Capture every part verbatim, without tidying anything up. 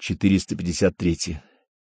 четыреста пятьдесят три.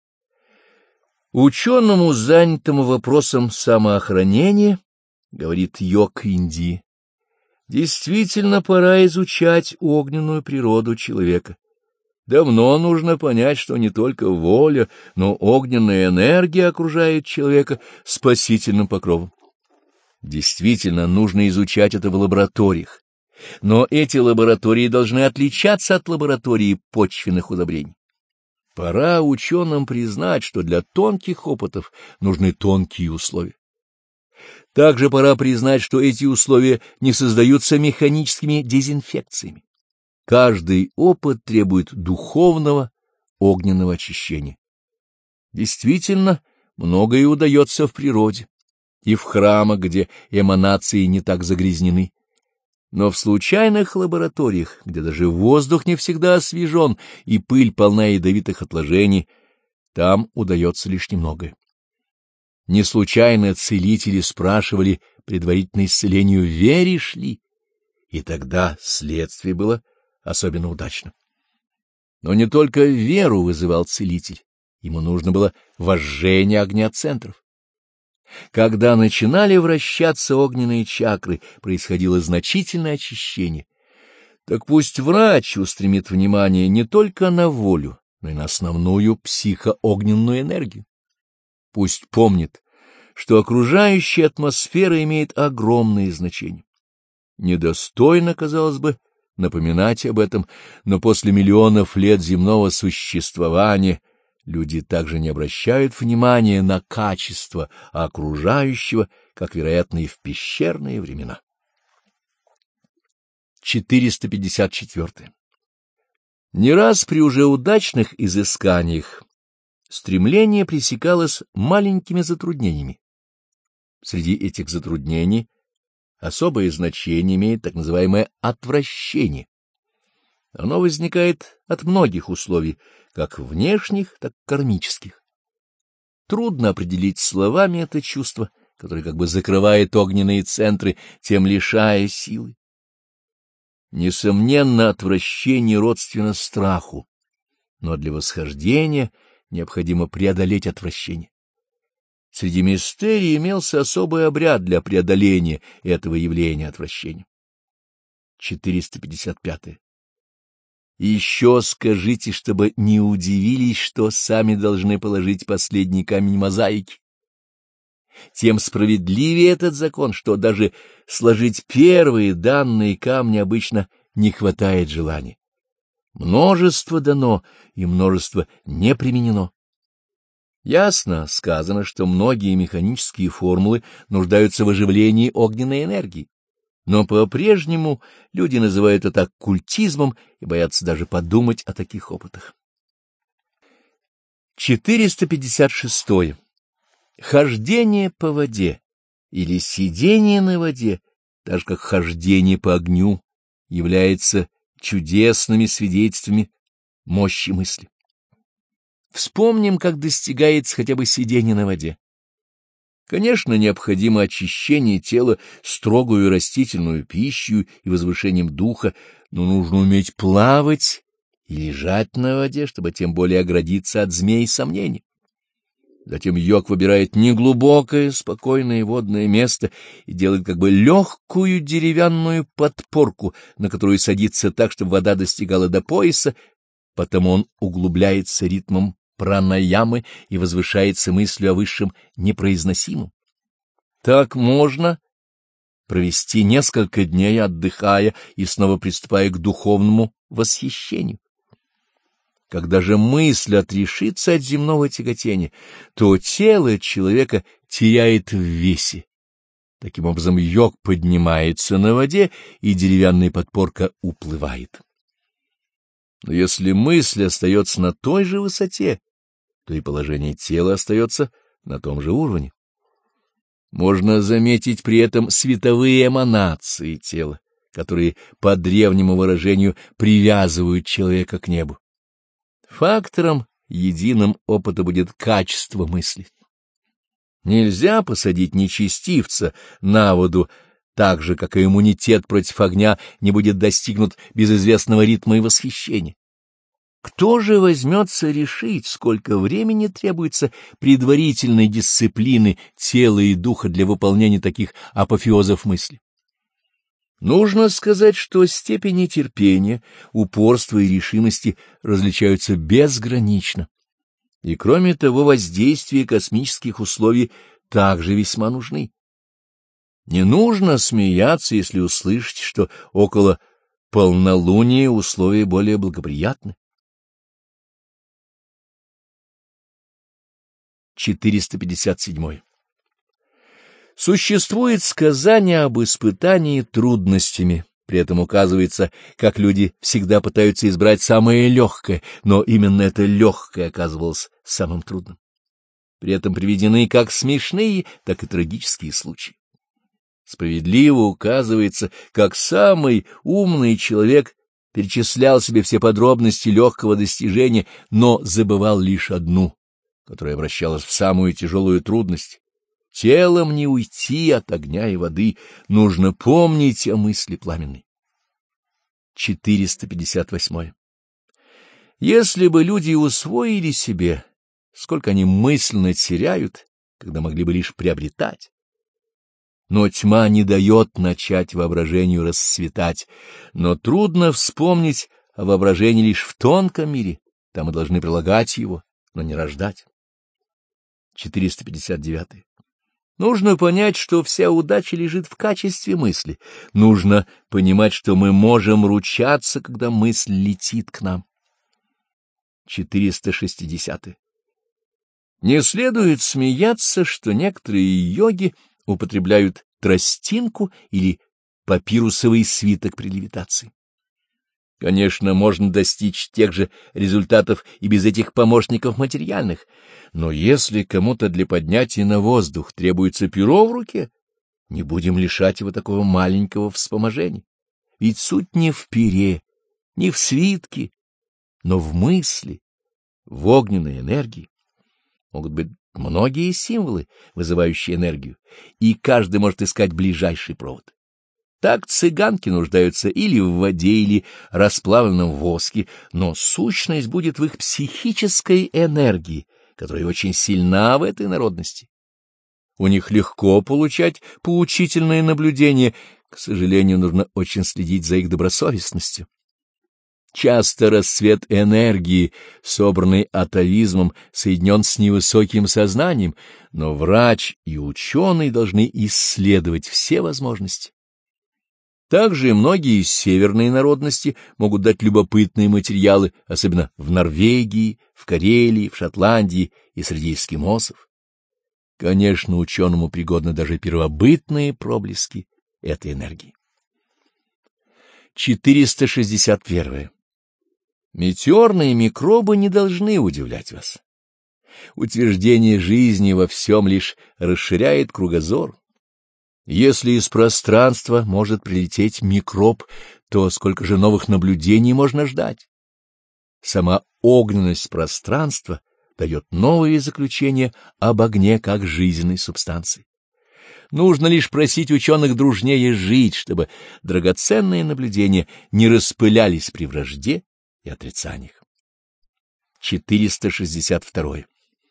Ученому, занятому вопросом самоохранения, говорит йог Индии, действительно пора изучать огненную природу человека. Давно нужно понять, что не только воля, но огненная энергия окружает человека спасительным покровом. Действительно, нужно изучать это в лабораториях, но эти лаборатории должны отличаться от лаборатории почвенных удобрений. Пора ученым признать, что для тонких опытов нужны тонкие условия. Также пора признать, что эти условия не создаются механическими дезинфекциями. Каждый опыт требует духовного, огненного очищения. Действительно, многое удается в природе и в храмах, где эманации не так загрязнены. Но в случайных лабораториях, где даже воздух не всегда освежен и пыль полна ядовитых отложений, там удается лишь немногое. Не случайно целители спрашивали предварительно исцелению, веришь ли? И тогда следствие было особенно удачно. Но не только веру вызывал целитель, ему нужно было возжжение огня центров. Когда начинали вращаться огненные чакры, происходило значительное очищение. Так пусть врач устремит внимание не только на волю, но и на основную психоогненную энергию. Пусть помнит, что окружающая атмосфера имеет огромное значение. Недостойно, казалось бы, напоминать об этом, но после миллионов лет земного существования люди также не обращают внимания на качество окружающего, как, вероятно, и в пещерные времена. четыреста пятьдесят четыре. Не раз при уже удачных изысканиях стремление пресекалось маленькими затруднениями. Среди этих затруднений особое значение имеет так называемое отвращение. Оно возникает от многих условий, как внешних, так и кармических. Трудно определить словами это чувство, которое как бы закрывает огненные центры, тем лишая силы. Несомненно, отвращение родственно страху, но для восхождения необходимо преодолеть отвращение. Среди мистерий имелся особый обряд для преодоления этого явления отвращения. четыреста пятьдесят пять. И еще скажите, чтобы не удивились, что сами должны положить последний камень мозаики. Тем справедливее этот закон, что даже сложить первые данные камни обычно не хватает желания. Множество дано, и множество не применено. Ясно сказано, что многие механические формулы нуждаются в оживлении огненной энергии. Но по-прежнему люди называют это оккультизмом и боятся даже подумать о таких опытах. четыреста пятьдесят шесть. Хождение по воде или сидение на воде, так же как хождение по огню, является чудесными свидетельствами мощи мысли. Вспомним, как достигается хотя бы сидение на воде. Конечно, необходимо очищение тела строгую растительную пищей и возвышением духа, но нужно уметь плавать и лежать на воде, чтобы тем более оградиться от змей сомнений. Затем йог выбирает неглубокое, спокойное водное место и делает как бы легкую деревянную подпорку, на которую садится так, чтобы вода достигала до пояса, потом он углубляется ритмом пранаямы и возвышается мыслью о высшем непроизносимом. Так можно провести несколько дней, отдыхая и снова приступая к духовному восхищению. Когда же мысль отрешится от земного тяготения, то тело человека теряет в весе. Таким образом, йог поднимается на воде, и деревянная подпорка уплывает. Но если мысль остается на той же высоте, то и положение тела остается на том же уровне. Можно заметить при этом световые эманации тела, которые по древнему выражению привязывают человека к небу. Фактором единым опыта будет качество мысли. Нельзя посадить нечестивца на воду, так же, как и иммунитет против огня не будет достигнут без известного ритма и восхищения. Кто же возьмется решить, сколько времени требуется предварительной дисциплины тела и духа для выполнения таких апофеозов мысли? Нужно сказать, что степени терпения, упорства и решимости различаются безгранично. И кроме того, воздействие космических условий также весьма нужны. Не нужно смеяться, если услышите, что около полнолуния условия более благоприятны. четыреста пятьдесят седьмой. Существует сказание об испытании трудностями. При этом указывается, как люди всегда пытаются избрать самое легкое, но именно это легкое оказывалось самым трудным. При этом приведены как смешные, так и трагические случаи. Справедливо указывается, как самый умный человек перечислял себе все подробности легкого достижения, но забывал лишь одну, которая обращалась в самую тяжелую трудность. Телом не уйти от огня и воды, нужно помнить о мысли пламенной. четыреста пятьдесят восьмой. Если бы люди усвоили себе, сколько они мысленно теряют, когда могли бы лишь приобретать. Но тьма не дает начать воображению расцветать, но трудно вспомнить о воображении лишь в тонком мире, там мы должны прилагать его, но не рождать. четыреста пятьдесят девятый. Нужно понять, что вся удача лежит в качестве мысли. Нужно понимать, что мы можем ручаться, когда мысль летит к нам. четыреста шестидесятый. Не следует смеяться, что некоторые йоги употребляют тростинку или папирусовый свиток при левитации. Конечно, можно достичь тех же результатов и без этих помощников материальных, но если кому-то для поднятия на воздух требуется перо в руке, не будем лишать его такого маленького вспоможения. Ведь суть не в пере, не в свитке, но в мысли, в огненной энергии. Могут быть многие символы, вызывающие энергию, и каждый может искать ближайший провод. Так цыганки нуждаются или в воде, или расплавленном воске, но сущность будет в их психической энергии, которая очень сильна в этой народности. У них легко получать поучительные наблюдения, к сожалению, нужно очень следить за их добросовестностью. Часто расцвет энергии, собранный атовизмом, соединен с невысоким сознанием, но врач и ученый должны исследовать все возможности. Также и многие из северной народности могут дать любопытные материалы, особенно в Норвегии, в Карелии, в Шотландии и среди эскимосов. Конечно, ученому пригодны даже первобытные проблески этой энергии. четыреста шестьдесят первое. Метеорные микробы не должны удивлять вас. Утверждение жизни во всем лишь расширяет кругозор. Если из пространства может прилететь микроб, то сколько же новых наблюдений можно ждать? Сама огненность пространства дает новые заключения об огне как жизненной субстанции. Нужно лишь просить ученых дружнее жить, чтобы драгоценные наблюдения не распылялись при вражде и отрицаниях. четыреста шестьдесят второе.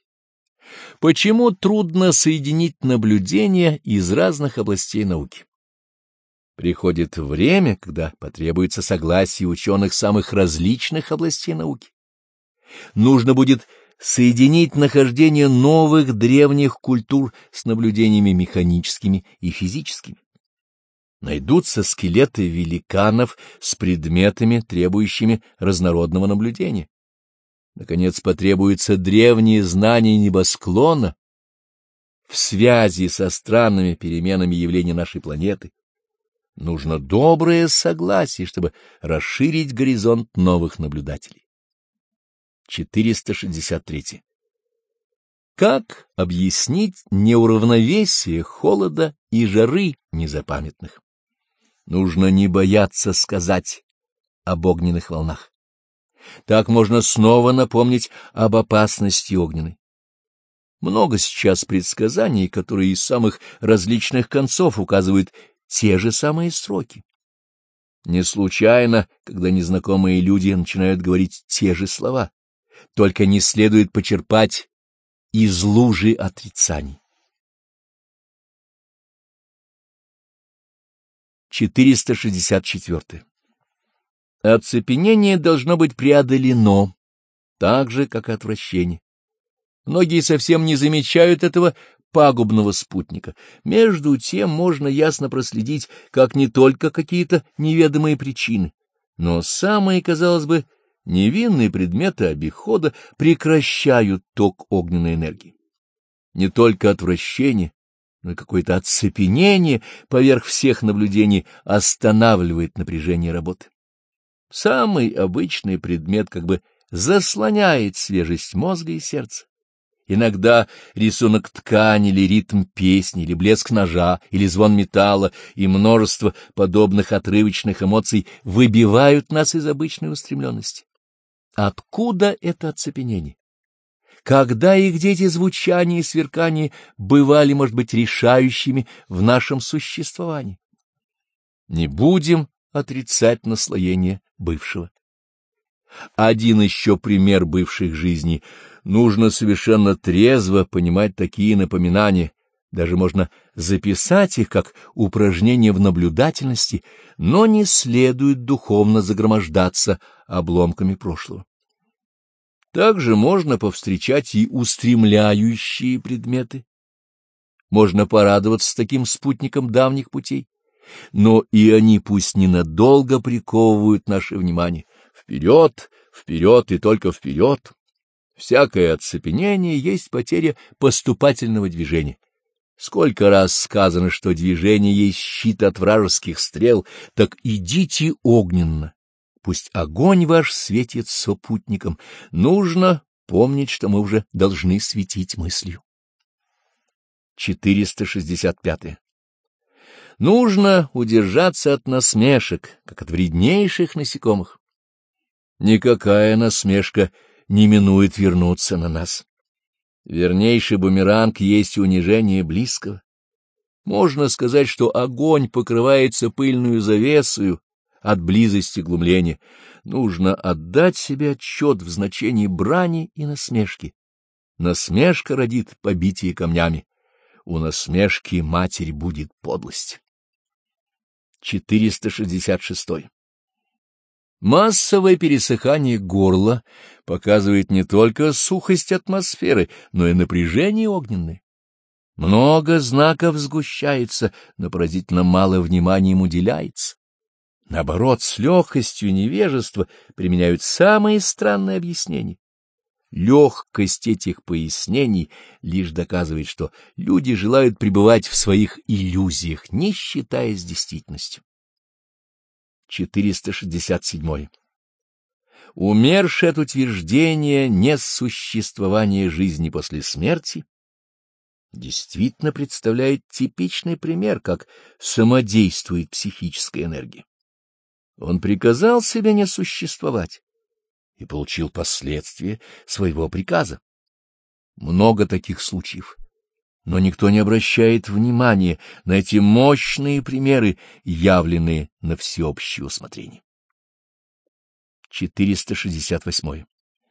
Почему трудно соединить наблюдения из разных областей науки? Приходит время, когда потребуется согласие ученых самых различных областей науки. Нужно будет соединить нахождение новых древних культур с наблюдениями механическими и физическими. Найдутся скелеты великанов с предметами, требующими разнородного наблюдения. Наконец, потребуется древние знания небосклона в связи со странными переменами явлений нашей планеты. Нужно доброе согласие, чтобы расширить горизонт новых наблюдателей. четыреста шестьдесят третий. Как объяснить неуравновесие холода и жары незапамятных? Нужно не бояться сказать об огненных волнах. Так можно снова напомнить об опасности огненной. Много сейчас предсказаний, которые из самых различных концов указывают те же самые строки. Не случайно, когда незнакомые люди начинают говорить те же слова, только не следует почерпать из лужи отрицаний. четыреста шестьдесят четыре. Оцепенение должно быть преодолено, так же, как и отвращение. Многие совсем не замечают этого пагубного спутника. Между тем можно ясно проследить, как не только какие-то неведомые причины, но самые, казалось бы, невинные предметы обихода прекращают ток огненной энергии. Не только отвращение, но и какое-то оцепенение поверх всех наблюдений останавливает напряжение работы. Самый обычный предмет как бы заслоняет свежесть мозга и сердца. Иногда рисунок ткани или ритм песни, или блеск ножа, или звон металла и множество подобных отрывочных эмоций выбивают нас из обычной устремленности. Откуда это оцепенение? Когда и где эти звучания и сверкания бывали, может быть, решающими в нашем существовании? Не будем отрицать наслоение бывшего. Один еще пример бывших жизней. Нужно совершенно трезво понимать такие напоминания. Даже можно записать их как упражнение в наблюдательности, но не следует духовно загромождаться обломками прошлого. Также можно повстречать и устремляющие предметы. Можно порадоваться таким спутникам давних путей, но и они пусть ненадолго приковывают наше внимание. Вперед, вперед и только вперед. Всякое оцепенение есть потеря поступательного движения. Сколько раз сказано, что движение есть щит от вражеских стрел, так идите огненно. Пусть огонь ваш светит сопутником. Нужно помнить, что мы уже должны светить мыслью. четыреста шестьдесят пять. Нужно удержаться от насмешек, как от вреднейших насекомых. Никакая насмешка не минует вернуться на нас. Вернейший бумеранг есть унижение близкого. Можно сказать, что огонь покрывается пыльную завесою от близости глумления. Нужно отдать себе отчет в значении брани и насмешки. Насмешка родит побитие камнями. У насмешки матерь будет подлость. четыреста шестьдесят шесть. Массовое пересыхание горла показывает не только сухость атмосферы, но и напряжение огненное. Много знаков сгущается, но поразительно мало внимания им уделяется. Наоборот, с легкостью невежества применяют самые странные объяснения. Легкость этих пояснений лишь доказывает, что люди желают пребывать в своих иллюзиях, не считаясь действительностью. четыреста шестьдесят семь. Умершее от утверждения несуществования жизни после смерти действительно представляет типичный пример, как самодействует психическая энергия. Он приказал себе не существовать и получил последствия своего приказа. Много таких случаев, но никто не обращает внимания на эти мощные примеры, явленные на всеобщее усмотрение. четыреста шестьдесят восьм.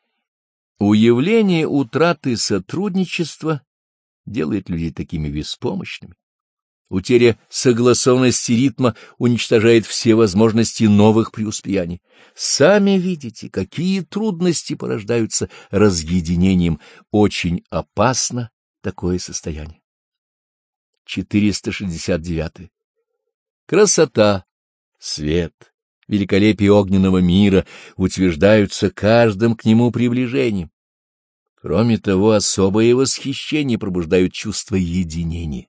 Уявление утраты сотрудничества делает людей такими беспомощными. Утеря согласованности ритма уничтожает все возможности новых преуспеяний. Сами видите, какие трудности порождаются разъединением. Очень опасно такое состояние. четыреста шестьдесят девять. Красота, свет, великолепие огненного мира утверждаются каждым к нему приближением. Кроме того, особое восхищение пробуждают чувство единения.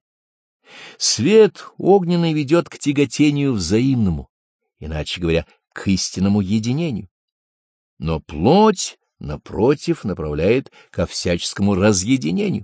Свет огненный ведет к тяготению взаимному, иначе говоря, к истинному единению. Но плоть, напротив, направляет ко всяческому разъединению.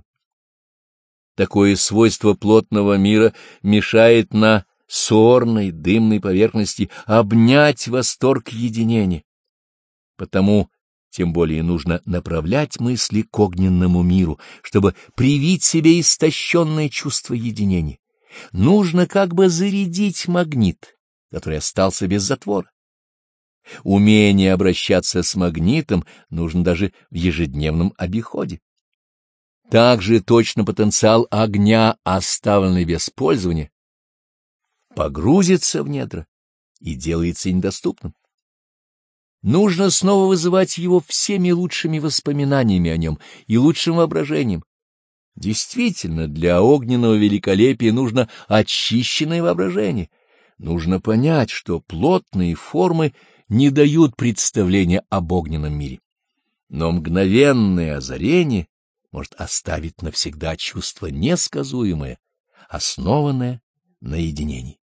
Такое свойство плотного мира мешает на сорной дымной поверхности обнять восторг единения. Потому тем более нужно направлять мысли к огненному миру, чтобы привить себе истощенное чувство единения. Нужно как бы зарядить магнит, который остался без затвора. Умение обращаться с магнитом нужно даже в ежедневном обиходе. Также точно потенциал огня, оставленный без пользования, погрузится в недра и делается недоступным. Нужно снова вызывать его всеми лучшими воспоминаниями о нем и лучшим воображением. Действительно, для огненного великолепия нужно очищенное воображение. Нужно понять, что плотные формы не дают представления об огненном мире. Но мгновенное озарение может оставить навсегда чувство несказуемое, основанное на единении.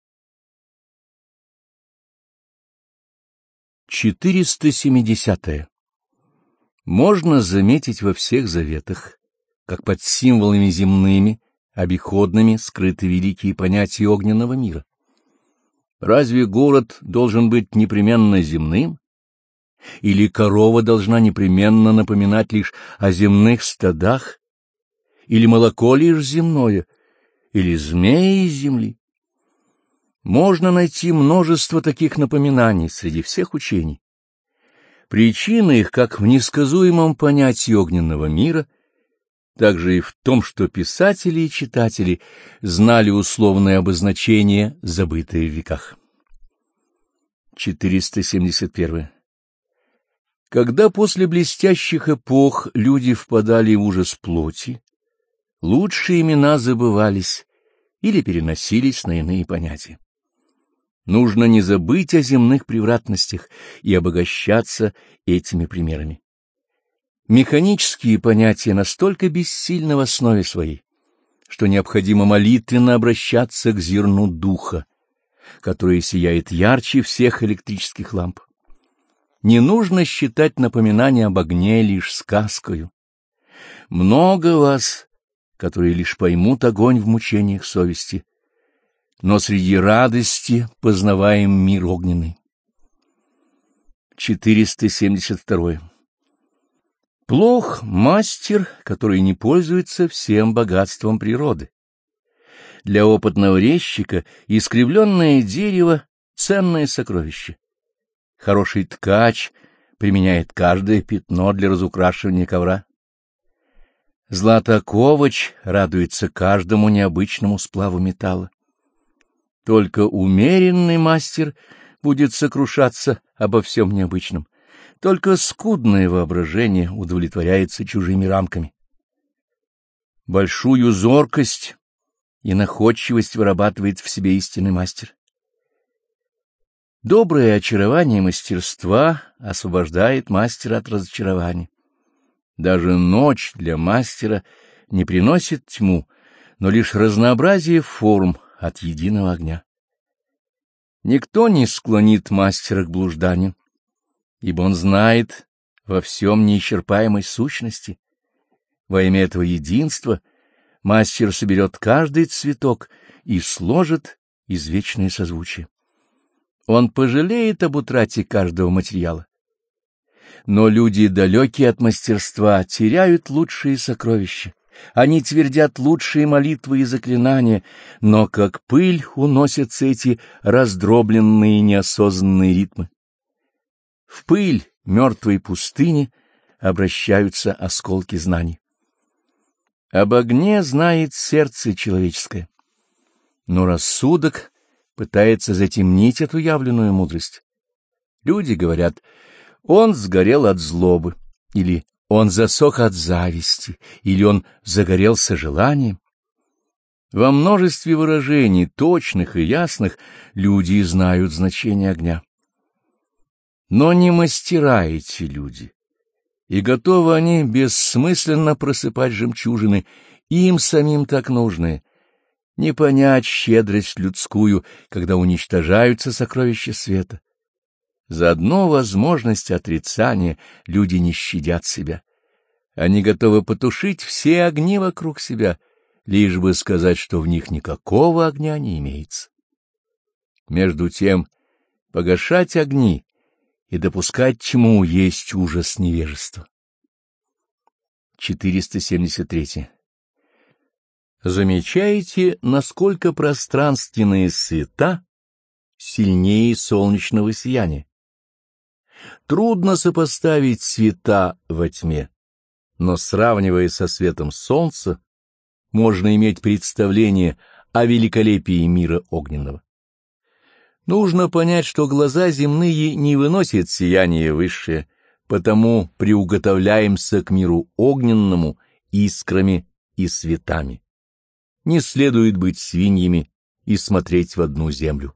четыреста семидесятое. Можно заметить во всех заветах, как под символами земными, обиходными скрыты великие понятия огненного мира. Разве город должен быть непременно земным? Или корова должна непременно напоминать лишь о земных стадах? Или молоко лишь земное? Или змеи из земли? Можно найти множество таких напоминаний среди всех учений. Причина их как в несказуемом понятии огненного мира, так же и в том, что писатели и читатели знали условное обозначение, забытое в веках. четыреста семьдесят один. Когда после блестящих эпох люди впадали в ужас плоти, лучшие имена забывались или переносились на иные понятия. Нужно не забыть о земных превратностях и обогащаться этими примерами. Механические понятия настолько бессильны в основе своей, что необходимо молитвенно обращаться к зерну духа, которое сияет ярче всех электрических ламп. Не нужно считать напоминание об огне лишь сказкою. Много вас, которые лишь поймут огонь в мучениях совести, но среди радости познаваем мир огненный. четыреста семьдесят два. Плох мастер, который не пользуется всем богатством природы. Для опытного резчика искривленное дерево — ценное сокровище. Хороший ткач применяет каждое пятно для разукрашивания ковра. Златоковач радуется каждому необычному сплаву металла. Только умеренный мастер будет сокрушаться обо всем необычном. Только скудное воображение удовлетворяется чужими рамками. Большую зоркость и находчивость вырабатывает в себе истинный мастер. Доброе очарование мастерства освобождает мастера от разочарования. Даже ночь для мастера не приносит тьму, но лишь разнообразие форм от единого огня. Никто не склонит мастера к блужданию, ибо он знает во всем неисчерпаемой сущности. Во имя этого единства мастер соберет каждый цветок и сложит извечное созвучие. Он пожалеет об утрате каждого материала. Но люди, далекие от мастерства, теряют лучшие сокровища. Они твердят лучшие молитвы и заклинания, но как пыль уносятся эти раздробленные неосознанные ритмы. В пыль мертвой пустыни обращаются осколки знаний. Об огне знает сердце человеческое, но рассудок пытается затемнить эту явленную мудрость. Люди говорят: он сгорел от злобы, или он засох от зависти, или он загорелся желанием. Во множестве выражений, точных и ясных, люди знают значение огня. Но не мастера эти люди, и готовы они бессмысленно просыпать жемчужины, им самим так нужные, не понять щедрость людскую, когда уничтожаются сокровища света. За одну возможность отрицания люди не щадят себя. Они готовы потушить все огни вокруг себя, лишь бы сказать, что в них никакого огня не имеется. Между тем, погашать огни и допускать тьму есть ужас невежества. четыреста семьдесят три. Замечаете, насколько пространственные света сильнее солнечного сияния. Трудно сопоставить цвета во тьме, но, сравнивая со светом солнца, можно иметь представление о великолепии мира огненного. Нужно понять, что глаза земные не выносят сияние высшее, потому приуготовляемся к миру огненному искрами и светами. Не следует быть свиньями и смотреть в одну землю.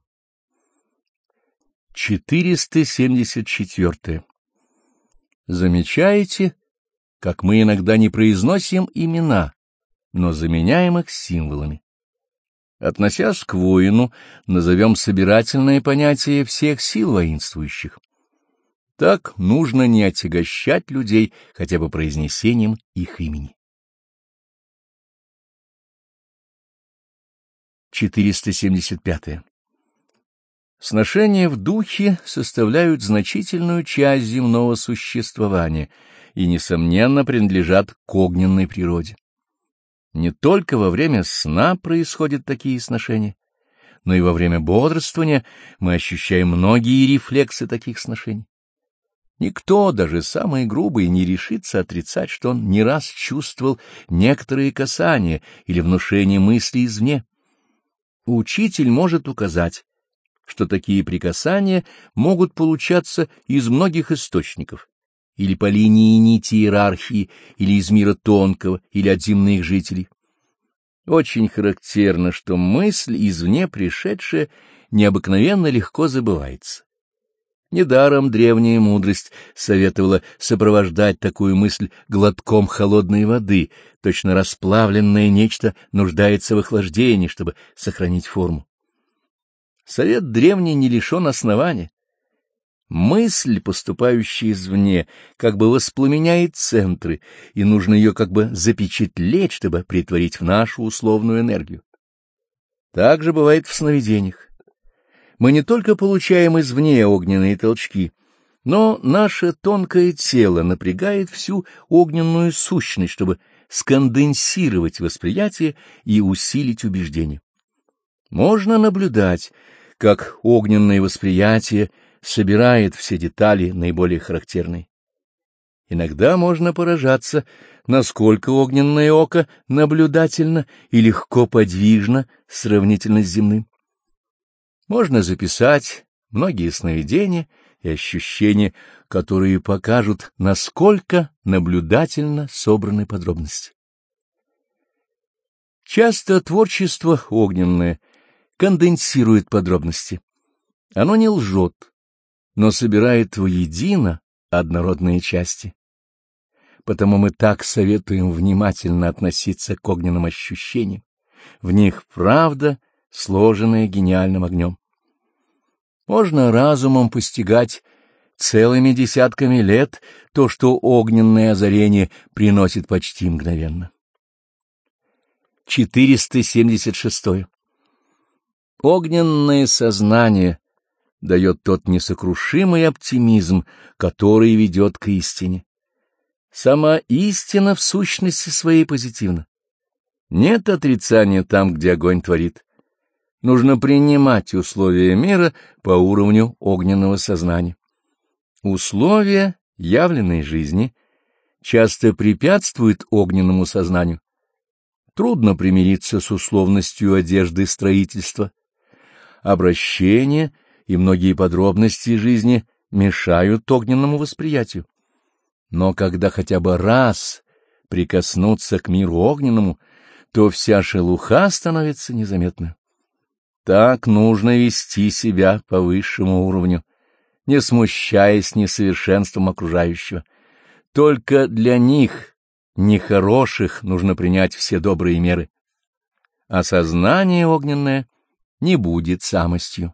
четыреста семьдесят четыре. Замечаете, как мы иногда не произносим имена, но заменяем их символами? Относясь к воину, назовем собирательное понятие всех сил воинствующих. Так нужно не отягощать людей хотя бы произнесением их имени. четыреста семьдесят пять. Сношения в духе составляют значительную часть земного существования и, несомненно, принадлежат к огненной природе. Не только во время сна происходят такие сношения, но и во время бодрствования мы ощущаем многие рефлексы таких сношений. Никто, даже самый грубый, не решится отрицать, что он не раз чувствовал некоторые касания или внушение мыслей извне. Учитель может указать, что такие прикасания могут получаться из многих источников, или по линии нити иерархии, или из мира тонкого, или от земных жителей. Очень характерно, что мысль извне пришедшая необыкновенно легко забывается. Недаром древняя мудрость советовала сопровождать такую мысль глотком холодной воды, точно расплавленное нечто нуждается в охлаждении, чтобы сохранить форму. Совет древний не лишен основания. Мысль, поступающая извне, как бы воспламеняет центры, и нужно ее как бы запечатлеть, чтобы претворить в нашу условную энергию. Так же бывает в сновидениях. Мы не только получаем извне огненные толчки, но наше тонкое тело напрягает всю огненную сущность, чтобы сконденсировать восприятие и усилить убеждение. Можно наблюдать, как огненное восприятие собирает все детали, наиболее характерные. Иногда можно поражаться, насколько огненное око наблюдательно и легко подвижно сравнительно с земным. Можно записать многие сновидения и ощущения, которые покажут, насколько наблюдательно собраны подробности. Часто творчество огненное конденсирует подробности. Оно не лжет, но собирает воедино однородные части. Потому мы так советуем внимательно относиться к огненным ощущениям. В них правда, сложенная гениальным огнем. Можно разумом постигать целыми десятками лет то, что огненное озарение приносит почти мгновенно. четыреста семьдесят шесть. Огненное сознание дает тот несокрушимый оптимизм, который ведет к истине. Сама истина в сущности своей позитивна. Нет отрицания там, где огонь творит. Нужно принимать условия мира по уровню огненного сознания. Условия явленной жизни часто препятствуют огненному сознанию. Трудно примириться с условностью одежды строительства. Обращение и многие подробности жизни мешают огненному восприятию. Но когда хотя бы раз прикоснуться к миру огненному, то вся шелуха становится незаметной. Так нужно вести себя по высшему уровню, не смущаясь несовершенством окружающего. Только для них, нехороших, нужно принять все добрые меры. А сознание огненное не будет самостью.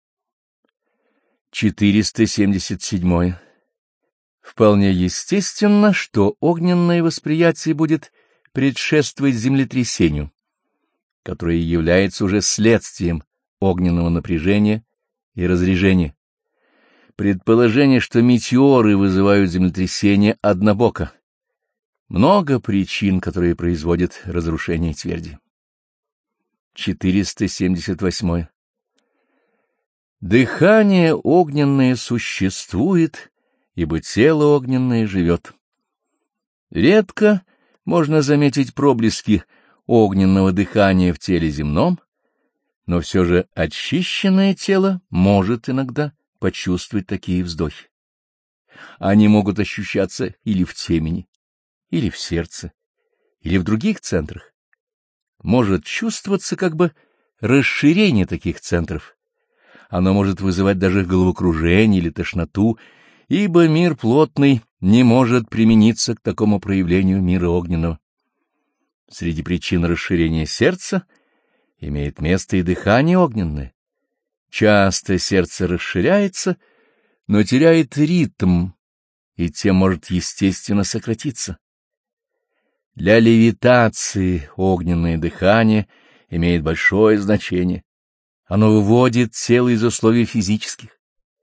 четыреста семьдесят семь. Вполне естественно, что огненное восприятие будет предшествовать землетрясению, которое является уже следствием огненного напряжения и разряжения. Предположение, что метеоры вызывают землетрясение, однобоко. Много причин, которые производят разрушение тверди. четыреста семьдесят восемь. Дыхание огненное существует, ибо тело огненное живет. Редко можно заметить проблески огненного дыхания в теле земном, но все же очищенное тело может иногда почувствовать такие вздохи. Они могут ощущаться или в темени, или в сердце, или в других центрах. Может чувствоваться как бы расширение таких центров. Оно может вызывать даже головокружение или тошноту, ибо мир плотный не может примениться к такому проявлению мира огненного. Среди причин расширения сердца имеет место и дыхание огненное. Часто сердце расширяется, но теряет ритм, и тем может естественно сократиться. Для левитации огненное дыхание имеет большое значение. Оно выводит тело из условий физических.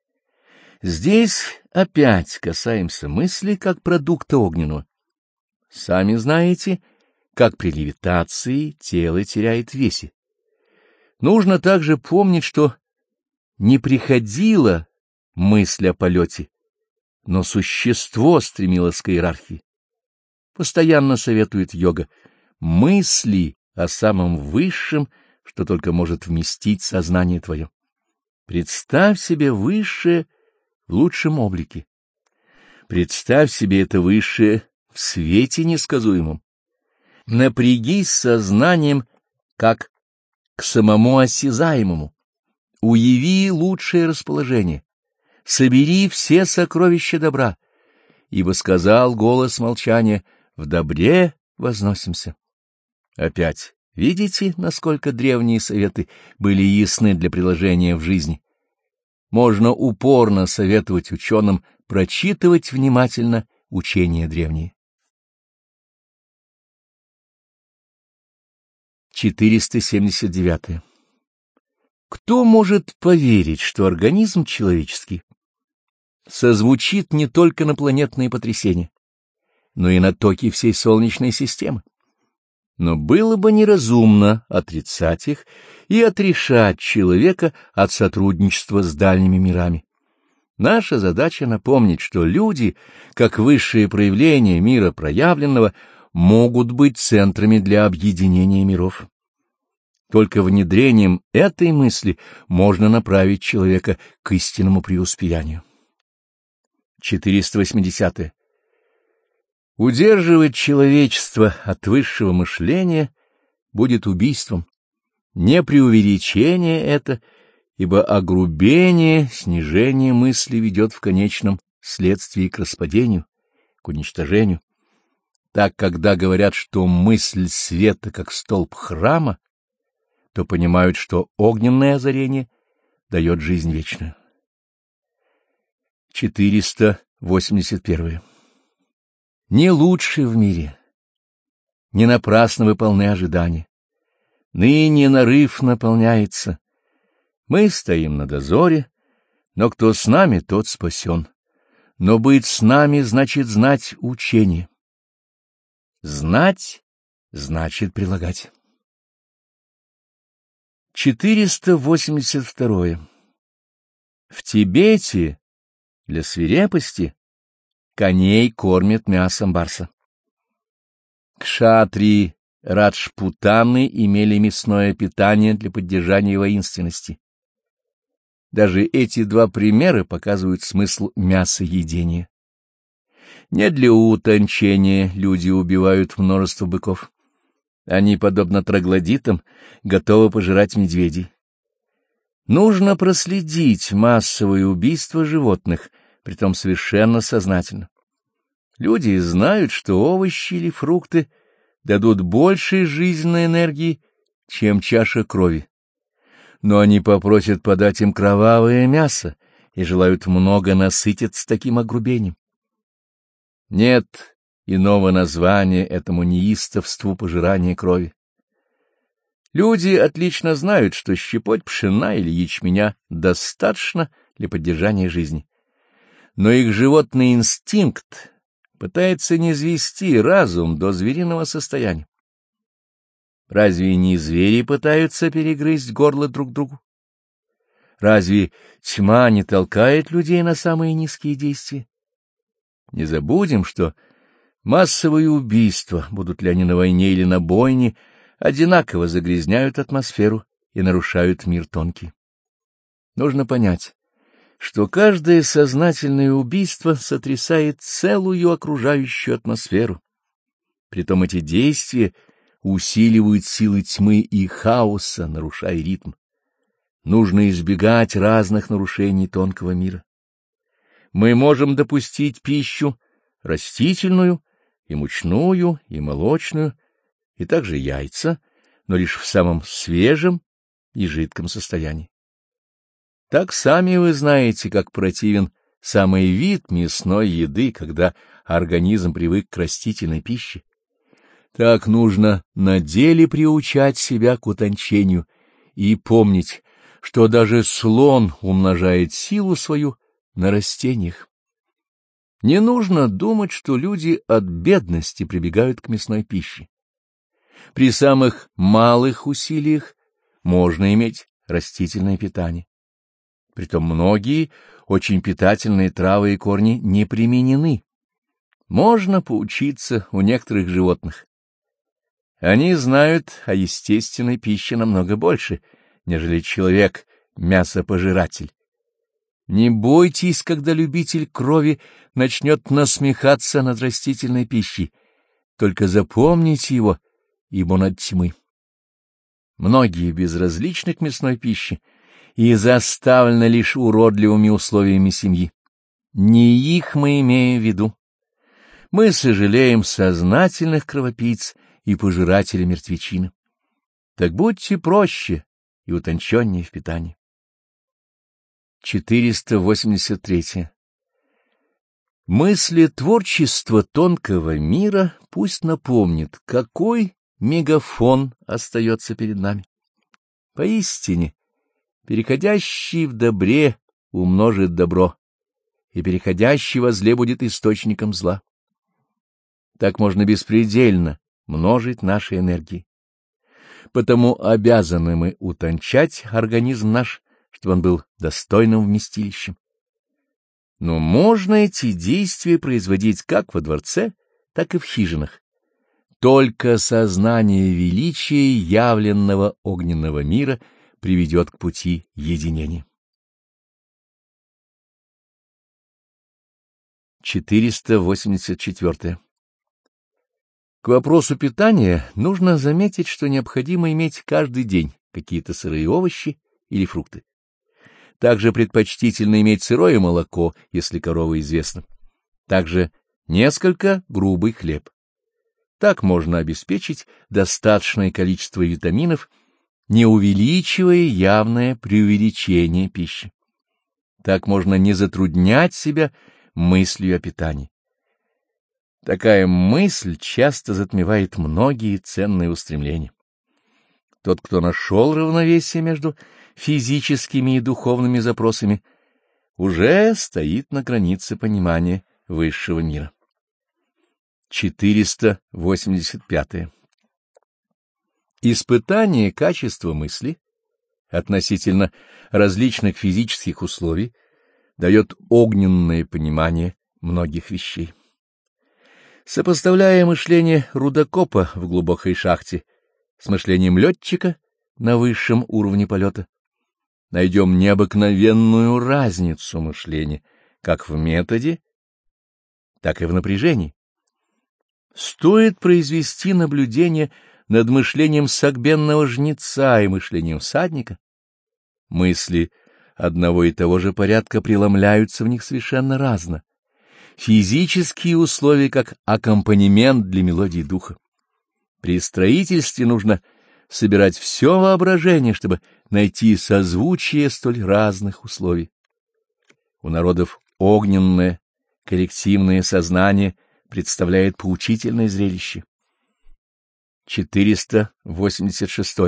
Здесь опять касаемся мысли как продукта огненного. Сами знаете, как при левитации тело теряет в весе. Нужно также помнить, что не приходила мысль о полете, но существо стремилось к иерархии. Постоянно советует йога: мысли о самом высшем, что только может вместить сознание твое. Представь себе высшее в лучшем облике. Представь себе это высшее в свете несказуемом. Напрягись сознанием, как к самому осязаемому. Уяви лучшее расположение. Собери все сокровища добра, ибо сказал голос молчания: в добре возносимся. Опять видите, насколько древние советы были ясны для приложения в жизни? Можно упорно советовать ученым прочитывать внимательно учения древние. четыреста семьдесят девять. Кто может поверить, что организм человеческий созвучит не только на планетные потрясения, но и на токи всей Солнечной системы? Но было бы неразумно отрицать их и отрешать человека от сотрудничества с дальними мирами. Наша задача напомнить, что люди, как высшие проявления мира проявленного, могут быть центрами для объединения миров. Только внедрением этой мысли можно направить человека к истинному преуспеянию. четыреста восемьдесят. Удерживать человечество от высшего мышления будет убийством. Не преувеличение это, ибо огрубение, снижение мысли ведет в конечном следствии к распадению, к уничтожению. Так, когда говорят, что мысль света как столб храма, то понимают, что огненное озарение дает жизнь вечную. четыреста восемьдесят один. Не лучше в мире, не напрасно вы полны ожидания. Ныне нарыв наполняется. Мы стоим на дозоре, но кто с нами, тот спасен. Но быть с нами значит знать учение. Знать значит прилагать. четыреста восемьдесят два. В Тибете для свирепости коней кормят мясом барса. Кшатрии Раджпутаны имели мясное питание для поддержания воинственности. Даже эти два примера показывают смысл мясоедения. Не для утончения люди убивают множество быков. Они, подобно троглодитам, готовы пожирать медведей. Нужно проследить массовое убийство животных, притом совершенно сознательно. Люди знают, что овощи или фрукты дадут больше жизненной энергии, чем чаша крови. Но они попросят подать им кровавое мясо и желают много насытиться таким огрубением. Нет иного названия этому неистовству пожирания крови. Люди отлично знают, что щепоть пшена или ячменя достаточно для поддержания жизни. Но их животный инстинкт пытается низвести разум до звериного состояния. Разве не звери пытаются перегрызть горло друг другу? Разве тьма не толкает людей на самые низкие действия? Не забудем, что массовые убийства, будут ли они на войне или на бойне, одинаково загрязняют атмосферу и нарушают мир тонкий. Нужно понять, что каждое сознательное убийство сотрясает целую окружающую атмосферу. Притом эти действия усиливают силы тьмы и хаоса, нарушая ритм. Нужно избегать разных нарушений тонкого мира. Мы можем допустить пищу растительную, и мучную, и молочную, и также яйца, но лишь в самом свежем и жидком состоянии. Так сами вы знаете, как противен самый вид мясной еды, когда организм привык к растительной пище. Так нужно на деле приучать себя к утончению и помнить, что даже слон умножает силу свою на растениях. Не нужно думать, что люди от бедности прибегают к мясной пище. При самых малых усилиях можно иметь растительное питание. Притом многие очень питательные травы и корни не применены. Можно поучиться у некоторых животных. Они знают о естественной пище намного больше, нежели человек, мясопожиратель. Не бойтесь, когда любитель крови начнет насмехаться над растительной пищей, только запомните его, ибо он от тьмы. Многие безразличны к мясной пище и заставлены лишь уродливыми условиями семьи. Не их мы имеем в виду. Мы сожалеем сознательных кровопийц и пожирателей мертвечины. Так будьте проще и утонченнее в питании. четыреста восемьдесят три. Мысли творчества тонкого мира пусть напомнит, какой мегафон остается перед нами. Поистине, переходящий в добре умножит добро, и переходящий во зле будет источником зла. Так можно беспредельно множить наши энергии. Потому обязаны мы утончать организм наш, чтобы он был достойным вместилищем. Но можно эти действия производить как во дворце, так и в хижинах. Только сознание величия явленного огненного мира приведет к пути единения. четыреста восемьдесят четыре. К вопросу питания нужно заметить, что необходимо иметь каждый день какие-то сырые овощи или фрукты. Также предпочтительно иметь сырое молоко, если корова известна. Также несколько грубый хлеб. Так можно обеспечить достаточное количество витаминов, не увеличивая явное преувеличение пищи. Так можно не затруднять себя мыслью о питании. Такая мысль часто затмевает многие ценные устремления. Тот, кто нашел равновесие между физическими и духовными запросами, уже стоит на границе понимания высшего мира. четыреста восемьдесят пять. Испытание качества мысли относительно различных физических условий дает огненное понимание многих вещей. Сопоставляя мышление рудокопа в глубокой шахте с мышлением летчика на высшем уровне полета, найдем необыкновенную разницу мышления как в методе, так и в напряжении. Стоит произвести наблюдение над мышлением согбенного жнеца и мышлением всадника. Мысли одного и того же порядка преломляются в них совершенно разно. Физические условия как аккомпанемент для мелодии духа. При строительстве нужно собирать все воображение, чтобы найти созвучие столь разных условий. У народов огненное, коллективное сознание представляет поучительное зрелище. четыреста восемьдесят шесть.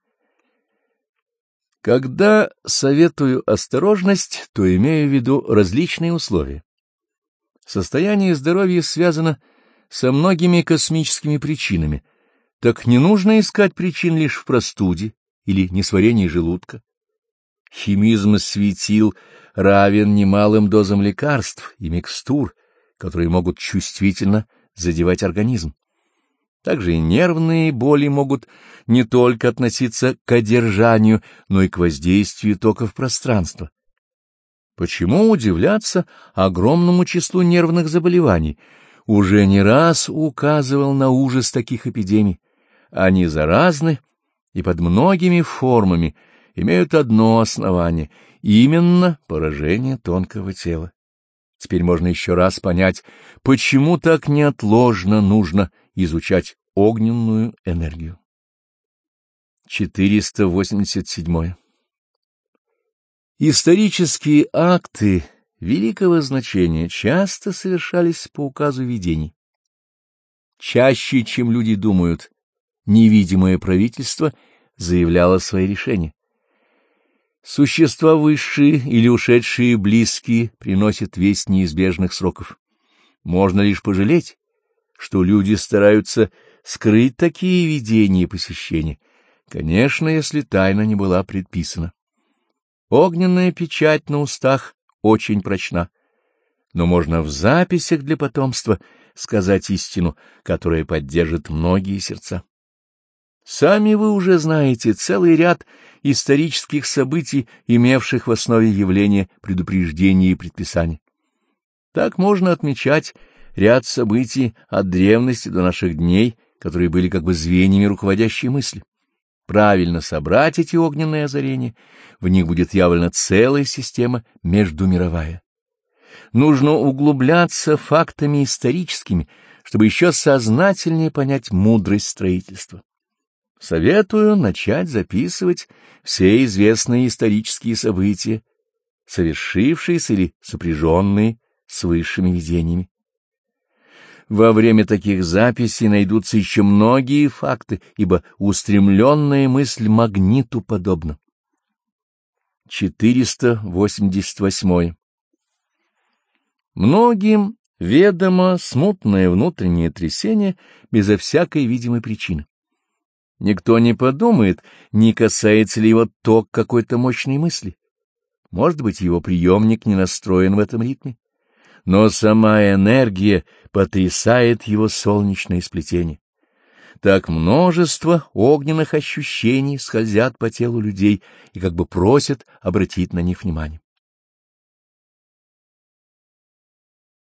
Когда советую осторожность, то имею в виду различные условия. Состояние здоровья связано со многими космическими причинами, так не нужно искать причин лишь в простуде или несварении желудка. Химизм светил равен немалым дозам лекарств и микстур, которые могут чувствительно задевать организм. Также и нервные боли могут не только относиться к одержанию, но и к воздействию токов пространства. Почему удивляться огромному числу нервных заболеваний? Уже не раз указывал на ужас таких эпидемий. Они заразны и под многими формами имеют одно основание — именно поражение тонкого тела. Теперь можно еще раз понять, почему так неотложно нужно изучать огненную энергию. четыреста восемьдесят седьмое. Исторические акты великого значения часто совершались по указу видений. Чаще, чем люди думают, невидимое правительство заявляло свои решения. Существа высшие или ушедшие близкие приносят весть неизбежных сроков. Можно лишь пожалеть, что люди стараются скрыть такие видения и посещения, конечно, если тайна не была предписана. Огненная печать на устах очень прочна, но можно в записях для потомства сказать истину, которая поддержит многие сердца. Сами вы уже знаете целый ряд исторических событий, имевших в основе явления предупреждения и предписания. Так можно отмечать ряд событий от древности до наших дней, которые были как бы звеньями руководящей мысли. Правильно собрать эти огненные озарения, в них будет явлена целая система междумировая. Нужно углубляться фактами историческими, чтобы еще сознательнее понять мудрость строительства. Советую начать записывать все известные исторические события, совершившиеся или сопряженные с высшими видениями. Во время таких записей найдутся еще многие факты, ибо устремленная мысль магниту подобна. четыреста восемьдесят восьмое. Многим ведомо смутное внутреннее трясение безо всякой видимой причины. Никто не подумает, не касается ли его ток какой-то мощной мысли. Может быть, его приемник не настроен в этом ритме, но сама энергия потрясает его солнечное сплетение. Так множество огненных ощущений скользят по телу людей и как бы просят обратить на них внимание.